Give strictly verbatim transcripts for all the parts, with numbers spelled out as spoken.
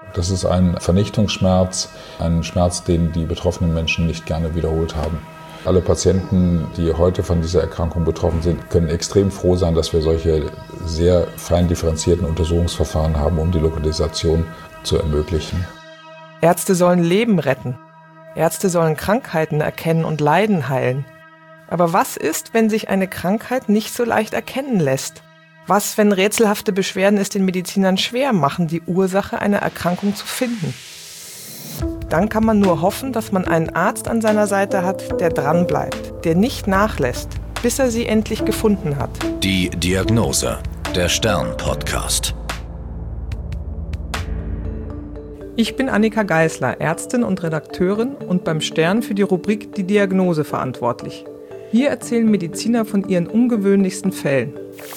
Das ist ein Vernichtungsschmerz, ein Schmerz, den die betroffenen Menschen nicht gerne wiederholt haben. Alle Patienten, die heute von dieser Erkrankung betroffen sind, können extrem froh sein, dass wir solche sehr fein differenzierten Untersuchungsverfahren haben, um die Lokalisation zu ermöglichen. Ärzte sollen Leben retten. Ärzte sollen Krankheiten erkennen und Leiden heilen. Aber was ist, wenn sich eine Krankheit nicht so leicht erkennen lässt? Was, wenn rätselhafte Beschwerden es den Medizinern schwer machen, die Ursache einer Erkrankung zu finden? Dann kann man nur hoffen, dass man einen Arzt an seiner Seite hat, der dranbleibt, der nicht nachlässt, bis er sie endlich gefunden hat. Die Diagnose, der Stern-Podcast. Ich bin Annika Geisler, Ärztin und Redakteurin und beim Stern für die Rubrik Die Diagnose verantwortlich. Hier erzählen Mediziner von ihren ungewöhnlichsten Fällen.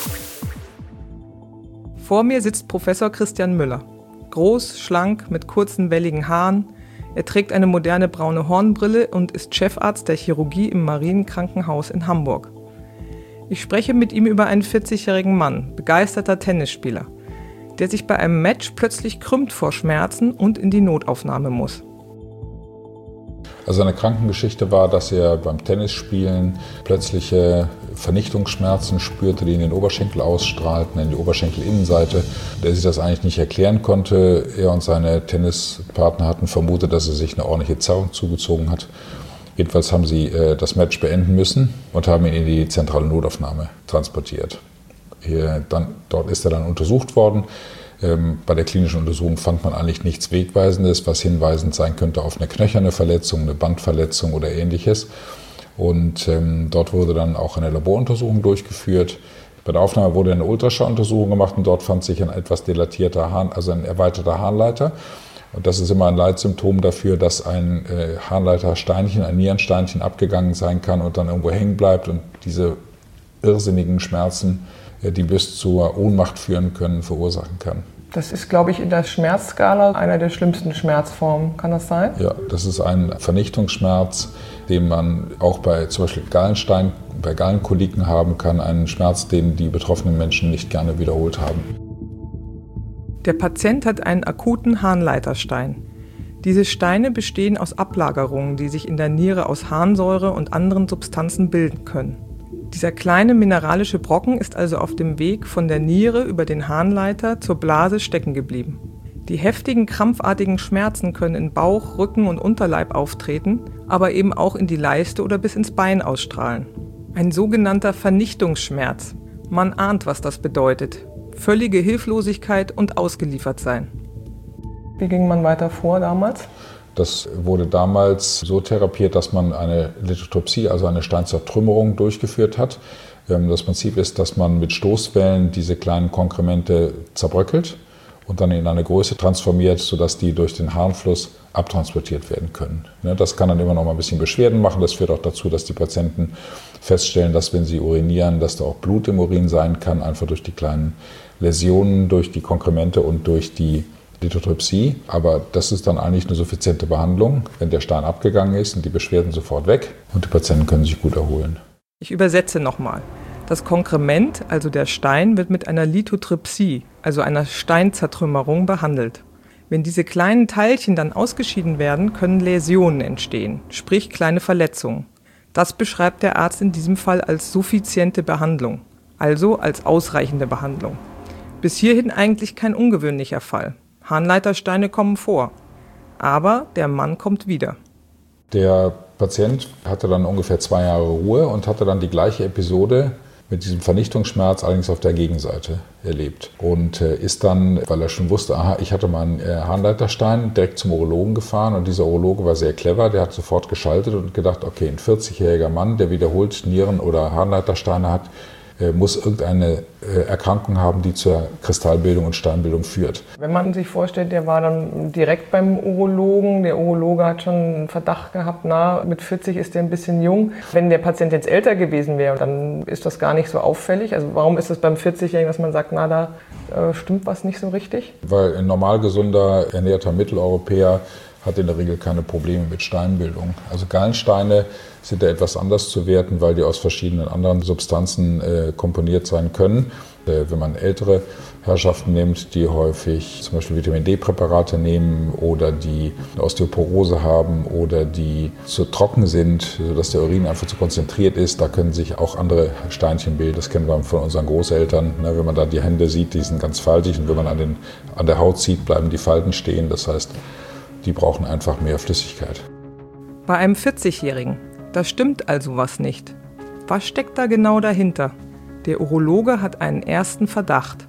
Vor mir sitzt Professor Christian Müller. Groß, schlank, mit kurzen, welligen Haaren. Er trägt eine moderne braune Hornbrille und ist Chefarzt der Chirurgie im Marienkrankenhaus in Hamburg. Ich spreche mit ihm über einen vierzigjährigen Mann, begeisterter Tennisspieler, der sich bei einem Match plötzlich krümmt vor Schmerzen und in die Notaufnahme muss. Also seine Krankengeschichte war, dass er beim Tennisspielen plötzliche Vernichtungsschmerzen spürte, die in den Oberschenkel ausstrahlten, in die Oberschenkelinnenseite. Der sich das eigentlich nicht erklären konnte. Er und seine Tennispartner hatten vermutet, dass er sich eine ordentliche Zerrung zugezogen hat. Jedenfalls haben sie äh, das Match beenden müssen und haben ihn in die zentrale Notaufnahme transportiert. Hier, dann, dort ist er dann untersucht worden. Ähm, bei der klinischen Untersuchung fand man eigentlich nichts Wegweisendes, was hinweisend sein könnte auf eine knöcherne Verletzung, eine Bandverletzung oder Ähnliches. Und ähm, dort wurde dann auch eine Laboruntersuchung durchgeführt. Bei der Aufnahme wurde eine Ultraschalluntersuchung gemacht und dort fand sich ein etwas dilatierter Harn, also ein erweiterter Harnleiter. Und das ist immer ein Leitsymptom dafür, dass ein äh, Harnleitersteinchen, ein Nierensteinchen abgegangen sein kann und dann irgendwo hängen bleibt und diese irrsinnigen Schmerzen, äh, die bis zur Ohnmacht führen können, verursachen kann. Das ist, glaube ich, in der Schmerzskala einer der schlimmsten Schmerzformen. Kann das sein? Ja, das ist ein Vernichtungsschmerz, den man auch bei zum Beispiel Gallenstein, bei Gallenkoliken haben kann. Einen Schmerz, den die betroffenen Menschen nicht gerne wiederholt haben. Der Patient hat einen akuten Harnleiterstein. Diese Steine bestehen aus Ablagerungen, die sich in der Niere aus Harnsäure und anderen Substanzen bilden können. Dieser kleine mineralische Brocken ist also auf dem Weg von der Niere über den Harnleiter zur Blase stecken geblieben. Die heftigen, krampfartigen Schmerzen können in Bauch, Rücken und Unterleib auftreten, aber eben auch in die Leiste oder bis ins Bein ausstrahlen. Ein sogenannter Vernichtungsschmerz. Man ahnt, was das bedeutet. Völlige Hilflosigkeit und ausgeliefert sein. Wie ging man weiter vor damals? Das wurde damals so therapiert, dass man eine Lithotropsie, also eine Steinzertrümmerung, durchgeführt hat. Das Prinzip ist, dass man mit Stoßwellen diese kleinen Konkremente zerbröckelt und dann in eine Größe transformiert, sodass die durch den Harnfluss abtransportiert werden können. Das kann dann immer noch mal ein bisschen Beschwerden machen. Das führt auch dazu, dass die Patienten feststellen, dass wenn sie urinieren, dass da auch Blut im Urin sein kann, einfach durch die kleinen Läsionen, durch die Konkremente und durch die Lithotropsie. Aber das ist dann eigentlich eine suffiziente Behandlung, wenn der Stein abgegangen ist und die Beschwerden sofort weg und die Patienten können sich gut erholen. Ich übersetze nochmal. Das Konkrement, also der Stein, wird mit einer Lithotripsie, also einer Steinzertrümmerung, behandelt. Wenn diese kleinen Teilchen dann ausgeschieden werden, können Läsionen entstehen, sprich kleine Verletzungen. Das beschreibt der Arzt in diesem Fall als suffiziente Behandlung, also als ausreichende Behandlung. Bis hierhin eigentlich kein ungewöhnlicher Fall. Harnleitersteine kommen vor, aber der Mann kommt wieder. Der Patient hatte dann ungefähr zwei Jahre Ruhe und hatte dann die gleiche Episode mit diesem Vernichtungsschmerz, allerdings auf der Gegenseite erlebt. Und äh, ist dann, weil er schon wusste, aha, ich hatte mal einen äh, Harnleiterstein, direkt zum Urologen gefahren. Und dieser Urologe war sehr clever, der hat sofort geschaltet und gedacht, okay, ein vierzigjähriger Mann, der wiederholt Nieren- oder Harnleitersteine hat, muss irgendeine Erkrankung haben, die zur Kristallbildung und Steinbildung führt. Wenn man sich vorstellt, der war dann direkt beim Urologen, der Urologe hat schon einen Verdacht gehabt, na, mit vierzig ist der ein bisschen jung. Wenn der Patient jetzt älter gewesen wäre, dann ist das gar nicht so auffällig. Also warum ist es beim vierzigjährigen, dass man sagt, na, da äh, stimmt was nicht so richtig? Weil ein normal gesunder, ernährter Mitteleuropäer hat in der Regel keine Probleme mit Steinbildung. Also Gallensteine sind da etwas anders zu werten, weil die aus verschiedenen anderen Substanzen äh, komponiert sein können. Wenn man ältere Herrschaften nimmt, die häufig zum Beispiel Vitamin D-Präparate nehmen oder die eine Osteoporose haben oder die zu trocken sind, sodass der Urin einfach zu konzentriert ist, da können sich auch andere Steinchen bilden. Das kennen wir von unseren Großeltern. Wenn man da die Hände sieht, die sind ganz faltig und wenn man an, den, an der Haut zieht, bleiben die Falten stehen. Das heißt, die brauchen einfach mehr Flüssigkeit. Bei einem vierzigjährigen, da stimmt also was nicht. Was steckt da genau dahinter? Der Urologe hat einen ersten Verdacht.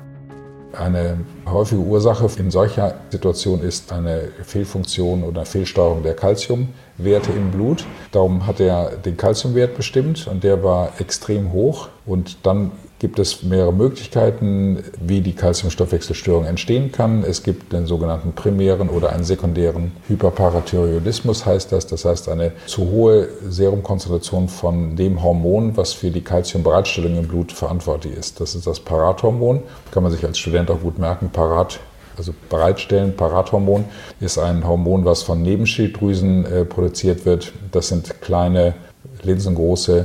Eine häufige Ursache in solcher Situation ist eine Fehlfunktion oder Fehlsteuerung der Calciumwerte im Blut. Darum hat er den Calciumwert bestimmt und der war extrem hoch. Und dann gibt es mehrere Möglichkeiten, wie die Calciumstoffwechselstörung entstehen kann. Es gibt den sogenannten primären oder einen sekundären Hyperparathyreoidismus, heißt das. Das heißt eine zu hohe Serumkonzentration von dem Hormon, was für die Calciumbereitstellung im Blut verantwortlich ist. Das ist das Parathormon. Kann man sich als Student auch gut merken. Parat, also bereitstellen. Parathormon ist ein Hormon, was von Nebenschilddrüsen äh, produziert wird. Das sind kleine, linsengroße,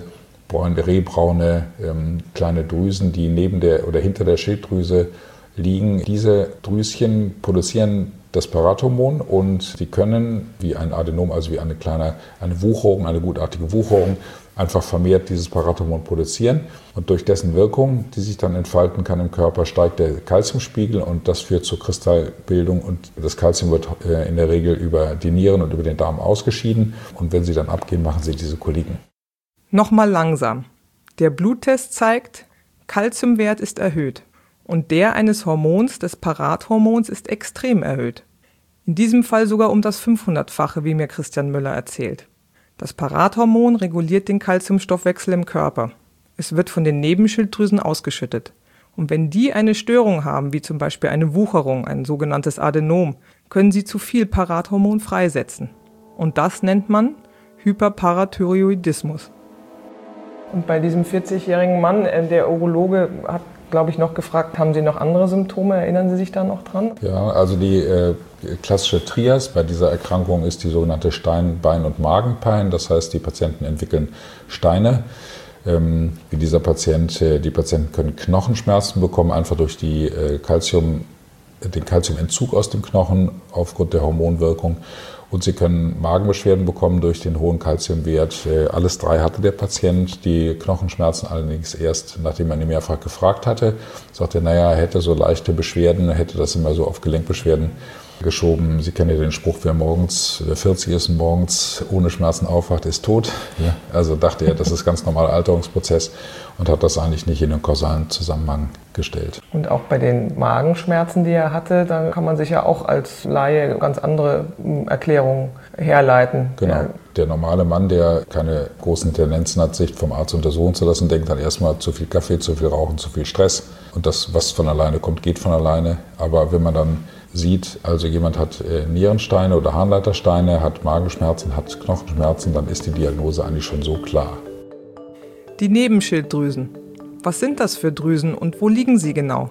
rehbraune ähm, kleine Drüsen, die neben der oder hinter der Schilddrüse liegen. Diese Drüschen produzieren das Parathormon und sie können wie ein Adenom, also wie eine kleine eine Wucherung, eine gutartige Wucherung, einfach vermehrt dieses Parathormon produzieren. Und durch dessen Wirkung, die sich dann entfalten kann im Körper, steigt der Calciumspiegel und das führt zur Kristallbildung. Und das Calcium wird äh, in der Regel über die Nieren und über den Darm ausgeschieden. Und wenn sie dann abgehen, machen sie diese Koliken. Nochmal langsam. Der Bluttest zeigt, Calciumwert ist erhöht und der eines Hormons, des Parathormons, ist extrem erhöht. In diesem Fall sogar um das fünfhundertfache, wie mir Christian Müller erzählt. Das Parathormon reguliert den Calciumstoffwechsel im Körper. Es wird von den Nebenschilddrüsen ausgeschüttet. Und wenn die eine Störung haben, wie zum Beispiel eine Wucherung, ein sogenanntes Adenom, können sie zu viel Parathormon freisetzen. Und das nennt man Hyperparathyreoidismus. Und bei diesem vierzigjährigen Mann, der Urologe hat, glaube ich, noch gefragt, haben Sie noch andere Symptome? Erinnern Sie sich da noch dran? Ja, also die äh, klassische Trias bei dieser Erkrankung ist die sogenannte Stein-, Bein- und Magenpein. Das heißt, die Patienten entwickeln Steine. Ähm, wie dieser Patient, äh, die Patienten können Knochenschmerzen bekommen, einfach durch die, äh, Calcium, den Calciumentzug aus dem Knochen aufgrund der Hormonwirkung. Und sie können Magenbeschwerden bekommen durch den hohen Calciumwert. Alles drei hatte der Patient. Die Knochenschmerzen allerdings erst, nachdem man ihn mehrfach gefragt hatte. Sagte er, naja, er hätte so leichte Beschwerden, er hätte das immer so auf Gelenkbeschwerden geschoben. Sie kennen ja den Spruch, wer morgens, wer vierzig ist und morgens ohne Schmerzen aufwacht, ist tot. Ja, also dachte er, das ist ganz normaler Alterungsprozess und hat das eigentlich nicht in den kausalen Zusammenhang gestellt. Und auch bei den Magenschmerzen, die er hatte, da kann man sich ja auch als Laie ganz andere Erklärungen herleiten. Genau. Ja. Der normale Mann, der keine großen Tendenzen hat, sich vom Arzt untersuchen zu lassen, denkt dann erstmal zu viel Kaffee, zu viel Rauchen, zu viel Stress. Und das, was von alleine kommt, geht von alleine. Aber wenn man dann sieht, also jemand hat äh, Nierensteine oder Harnleitersteine, hat Magenschmerzen, hat Knochenschmerzen, dann ist die Diagnose eigentlich schon so klar. Die Nebenschilddrüsen. Was sind das für Drüsen und wo liegen sie genau?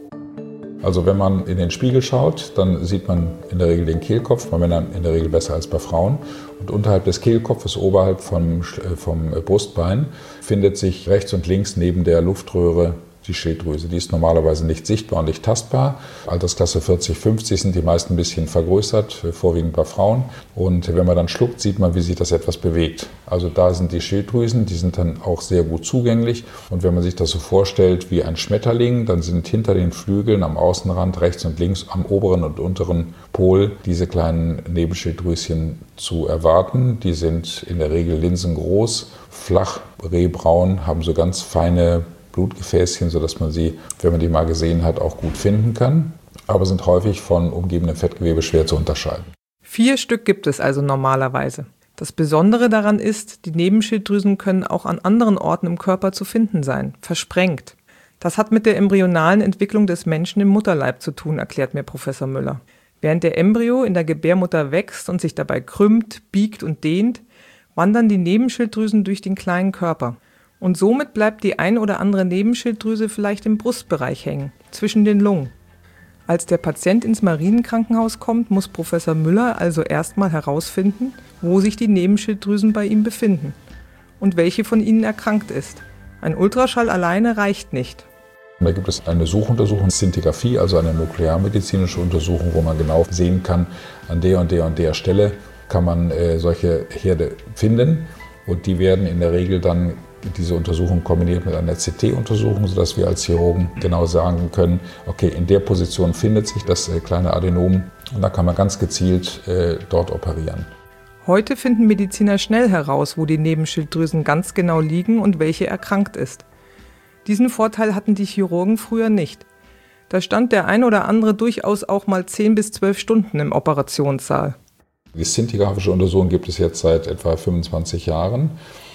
Also wenn man in den Spiegel schaut, dann sieht man in der Regel den Kehlkopf, bei Männern in der Regel besser als bei Frauen. Und unterhalb des Kehlkopfes, oberhalb vom, vom Brustbein, findet sich rechts und links neben der Luftröhre die Schilddrüse. Die ist normalerweise nicht sichtbar und nicht tastbar. Altersklasse vierzig, fünfzig sind die meisten ein bisschen vergrößert, vorwiegend bei Frauen. Und wenn man dann schluckt, sieht man, wie sich das etwas bewegt. Also da sind die Schilddrüsen, die sind dann auch sehr gut zugänglich. Und wenn man sich das so vorstellt wie ein Schmetterling, dann sind hinter den Flügeln am Außenrand rechts und links am oberen und unteren Pol diese kleinen Nebenschilddrüschen zu erwarten. Die sind in der Regel linsengroß, flach, rehbraun, haben so ganz feine Blutgefäßchen, sodass man sie, wenn man die mal gesehen hat, auch gut finden kann, aber sind häufig von umgebendem Fettgewebe schwer zu unterscheiden. Vier Stück gibt es also normalerweise. Das Besondere daran ist, die Nebenschilddrüsen können auch an anderen Orten im Körper zu finden sein, versprengt. Das hat mit der embryonalen Entwicklung des Menschen im Mutterleib zu tun, erklärt mir Professor Müller. Während der Embryo in der Gebärmutter wächst und sich dabei krümmt, biegt und dehnt, wandern die Nebenschilddrüsen durch den kleinen Körper. Und somit bleibt die ein oder andere Nebenschilddrüse vielleicht im Brustbereich hängen, zwischen den Lungen. Als der Patient ins Marienkrankenhaus kommt, muss Professor Müller also erstmal herausfinden, wo sich die Nebenschilddrüsen bei ihm befinden und welche von ihnen erkrankt ist. Ein Ultraschall alleine reicht nicht. Da gibt es eine Suchuntersuchung, Szintigraphie, also eine nuklearmedizinische Untersuchung, wo man genau sehen kann, an der und der und der Stelle kann man äh, solche Herde finden. Und die werden in der Regel dann, diese Untersuchung kombiniert mit einer C T-Untersuchung, sodass wir als Chirurgen genau sagen können, okay, in der Position findet sich das äh, kleine Adenom und da kann man ganz gezielt äh, dort operieren. Heute finden Mediziner schnell heraus, wo die Nebenschilddrüsen ganz genau liegen und welche erkrankt ist. Diesen Vorteil hatten die Chirurgen früher nicht. Da stand der ein oder andere durchaus auch mal zehn bis zwölf Stunden im Operationssaal. Die szintigraphische Untersuchung gibt es jetzt seit etwa fünfundzwanzig Jahren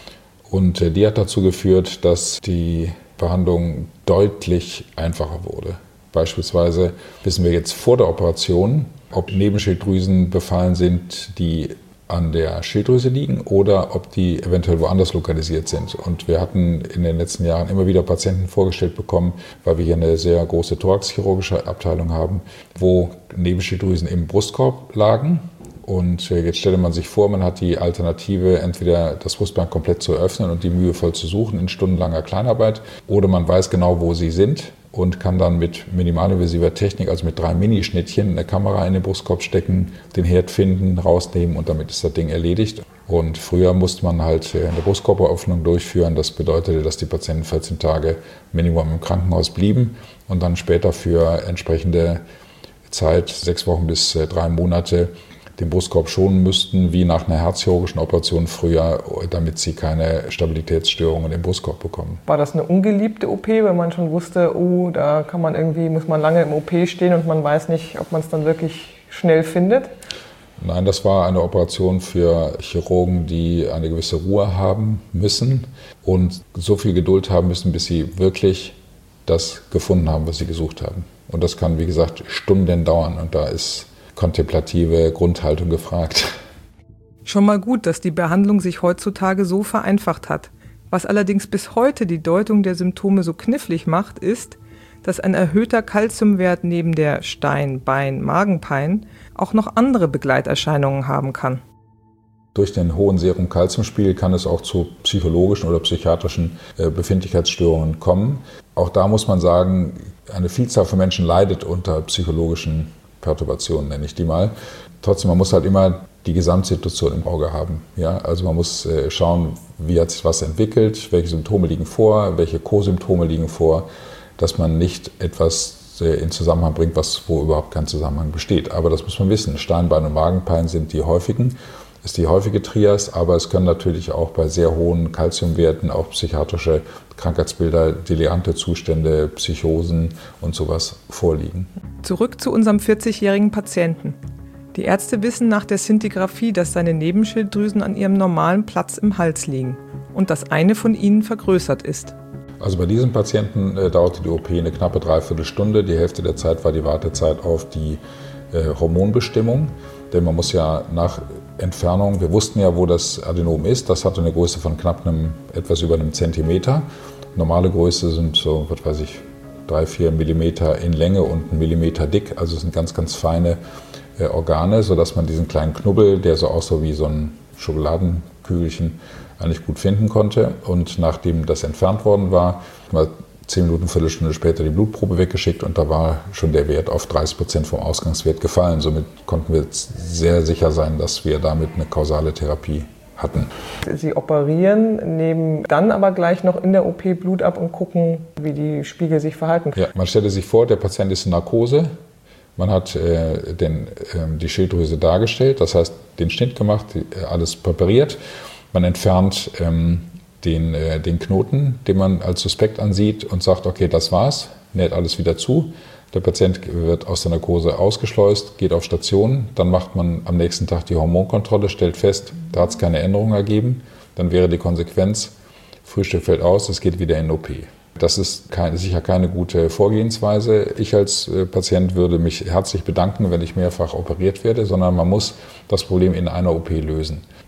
und die hat dazu geführt, dass die Behandlung deutlich einfacher wurde. Beispielsweise wissen wir jetzt vor der Operation, ob Nebenschilddrüsen befallen sind, die an der Schilddrüse liegen oder ob die eventuell woanders lokalisiert sind. Und wir hatten in den letzten Jahren immer wieder Patienten vorgestellt bekommen, weil wir hier eine sehr große thoraxchirurgische Abteilung haben, wo Nebenschilddrüsen im Brustkorb lagen. Und jetzt stelle man sich vor, man hat die Alternative, entweder das Brustbein komplett zu öffnen und die mühevoll zu suchen in stundenlanger Kleinarbeit, oder man weiß genau, wo sie sind und kann dann mit minimalinvasiver Technik, also mit drei Minischnittchen, eine Kamera in den Brustkorb stecken, den Herd finden, rausnehmen und damit ist das Ding erledigt. Und früher musste man halt eine Brustkorberöffnung durchführen. Das bedeutete, dass die Patienten vierzehn Tage Minimum im Krankenhaus blieben und dann später für entsprechende Zeit, sechs Wochen bis drei Monate, den Brustkorb schonen müssten, wie nach einer herzchirurgischen Operation früher, damit sie keine Stabilitätsstörungen im Brustkorb bekommen. War das eine ungeliebte O P, wenn man schon wusste, oh, da kann man irgendwie, muss man lange im O P stehen und man weiß nicht, ob man es dann wirklich schnell findet? Nein, das war eine Operation für Chirurgen, die eine gewisse Ruhe haben müssen und so viel Geduld haben müssen, bis sie wirklich das gefunden haben, was sie gesucht haben. Und das kann, wie gesagt, Stunden dauern und da ist kontemplative Grundhaltung gefragt. Schon mal gut, dass die Behandlung sich heutzutage so vereinfacht hat. Was allerdings bis heute die Deutung der Symptome so knifflig macht, ist, dass ein erhöhter Kalziumwert neben der Stein-, Bein-, Magenpein auch noch andere Begleiterscheinungen haben kann. Durch den hohen Serum-Calcium-Spiegel kann es auch zu psychologischen oder psychiatrischen äh, Befindlichkeitsstörungen kommen. Auch da muss man sagen, eine Vielzahl von Menschen leidet unter psychologischen Perturbationen, nenne ich die mal. Trotzdem, man muss halt immer die Gesamtsituation im Auge haben. Ja? Also man muss äh, schauen, wie hat sich was entwickelt, welche Symptome liegen vor, welche Co-Symptome liegen vor, dass man nicht etwas äh, in Zusammenhang bringt, was, wo überhaupt kein Zusammenhang besteht. Aber das muss man wissen. Stein-, Bein- und Magenpein sind die häufigen, ist die häufige Trias, aber es können natürlich auch bei sehr hohen Calciumwerten auch psychiatrische Krankheitsbilder, delirante Zustände, Psychosen und sowas vorliegen. Zurück zu unserem vierzigjährigen Patienten. Die Ärzte wissen nach der Szintigraphie, dass seine Nebenschilddrüsen an ihrem normalen Platz im Hals liegen und dass eine von ihnen vergrößert ist. Also bei diesem Patienten äh, dauerte die O P eine knappe Dreiviertelstunde. Die Hälfte der Zeit war die Wartezeit auf die äh, Hormonbestimmung. Denn man muss ja nach Entfernung, wir wussten ja, wo das Adenom ist, das hatte eine Größe von knapp einem, etwas über einem Zentimeter. Normale Größe sind so, was weiß ich, drei, vier Millimeter in Länge und ein Millimeter dick. Also es sind ganz, ganz feine äh, Organe, sodass man diesen kleinen Knubbel, der so aussah wie so ein Schokoladenkügelchen, eigentlich gut finden konnte. Und nachdem das entfernt worden war, mal zehn Minuten, Viertelstunde später die Blutprobe weggeschickt und da war schon der Wert auf dreißig Prozent vom Ausgangswert gefallen. Somit konnten wir sehr sicher sein, dass wir damit eine kausale Therapie hatten. Sie operieren, nehmen dann aber gleich noch in der O P Blut ab und gucken, wie die Spiegel sich verhalten. Ja, man stelle sich vor, der Patient ist in Narkose. Man hat äh, den, äh, die Schilddrüse dargestellt, das heißt den Schnitt gemacht, äh, alles präpariert. Man entfernt ähm, Den, äh, den Knoten, den man als suspekt ansieht und sagt, okay, das war's, näht alles wieder zu. Der Patient wird aus der Narkose ausgeschleust, geht auf Station, dann macht man am nächsten Tag die Hormonkontrolle, stellt fest, da hat es keine Änderung ergeben. Dann wäre die Konsequenz, Frühstück fällt aus, es geht wieder in O P. Das ist kein, sicher keine gute Vorgehensweise. Ich als äh, Patient würde mich herzlich bedanken, wenn ich mehrfach operiert werde, sondern man muss das Problem in einer O P lösen.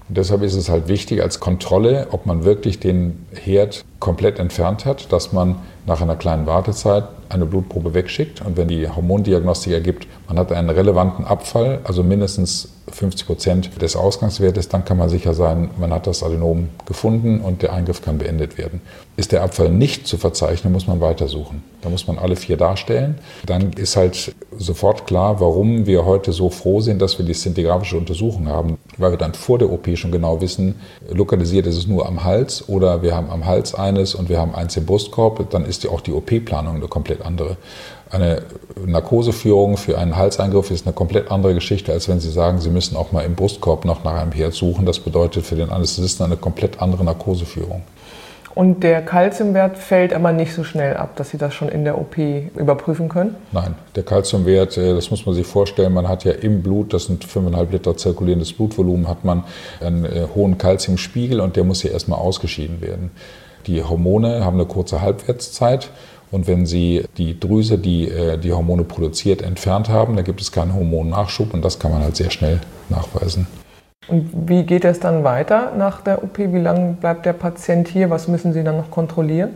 Und deshalb ist es halt wichtig als Kontrolle, ob man wirklich den Herd komplett entfernt hat, dass man nach einer kleinen Wartezeit eine Blutprobe wegschickt. Und wenn die Hormondiagnostik ergibt, man hat einen relevanten Abfall, also mindestens fünfzig Prozent des Ausgangswertes, dann kann man sicher sein, man hat das Adenom gefunden und der Eingriff kann beendet werden. Ist der Abfall nicht zu verzeichnen, muss man weitersuchen. Da muss man alle vier darstellen. Dann ist halt sofort klar, warum wir heute so froh sind, dass wir die szintigraphische Untersuchung haben, weil wir dann vor der O P schon genau wissen, lokalisiert ist es nur am Hals oder wir haben am Hals eines und wir haben eins im Brustkorb, dann ist ja auch die O P-Planung eine komplett andere. Eine Narkoseführung für einen Halseingriff ist eine komplett andere Geschichte, als wenn Sie sagen, Sie müssen auch mal im Brustkorb noch nach einem Herd suchen. Das bedeutet für den Anästhesisten eine komplett andere Narkoseführung. Und der Calciumwert fällt aber nicht so schnell ab, dass Sie das schon in der O P überprüfen können? Nein, der Calciumwert, das muss man sich vorstellen, man hat ja im Blut, das sind fünfeinhalb Liter zirkulierendes Blutvolumen, hat man einen hohen Calciumspiegel und der muss ja erstmal ausgeschieden werden. Die Hormone haben eine kurze Halbwertszeit. Und wenn Sie die Drüse, die die Hormone produziert, entfernt haben, dann gibt es keinen Hormonnachschub und das kann man halt sehr schnell nachweisen. Und wie geht es dann weiter nach der O P? Wie lange bleibt der Patient hier? Was müssen Sie dann noch kontrollieren?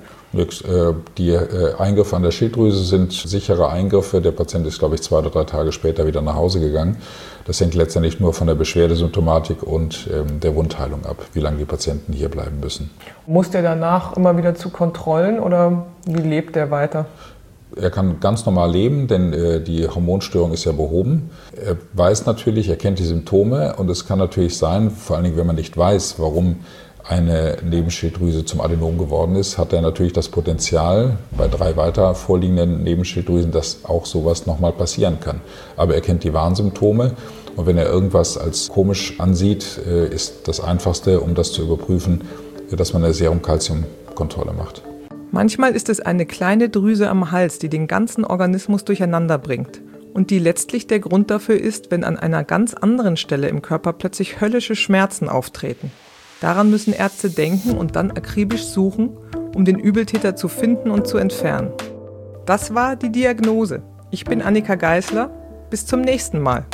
Die Eingriffe an der Schilddrüse sind sichere Eingriffe. Der Patient ist, glaube ich, zwei oder drei Tage später wieder nach Hause gegangen. Das hängt letztendlich nur von der Beschwerdesymptomatik und der Wundheilung ab, wie lange die Patienten hier bleiben müssen. Muss der danach immer wieder zu Kontrollen oder wie lebt der weiter? Er kann ganz normal leben, denn äh, die Hormonstörung ist ja behoben. Er weiß natürlich, er kennt die Symptome und es kann natürlich sein, vor allen Dingen, wenn man nicht weiß, warum eine Nebenschilddrüse zum Adenom geworden ist, hat er natürlich das Potenzial bei drei weiter vorliegenden Nebenschilddrüsen, dass auch sowas nochmal passieren kann. Aber er kennt die Warnsymptome und wenn er irgendwas als komisch ansieht, äh, ist das Einfachste, um das zu überprüfen, dass man eine Serum-Calcium-Kontrolle macht. Manchmal ist es eine kleine Drüse am Hals, die den ganzen Organismus durcheinander bringt und die letztlich der Grund dafür ist, wenn an einer ganz anderen Stelle im Körper plötzlich höllische Schmerzen auftreten. Daran müssen Ärzte denken und dann akribisch suchen, um den Übeltäter zu finden und zu entfernen. Das war die Diagnose. Ich bin Annika Geisler. Bis zum nächsten Mal.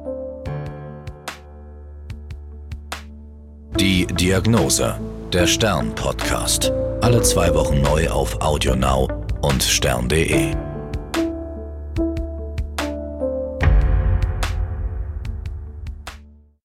Die Diagnose, der Stern-Podcast. Alle zwei Wochen neu auf AudioNow und stern punkt de.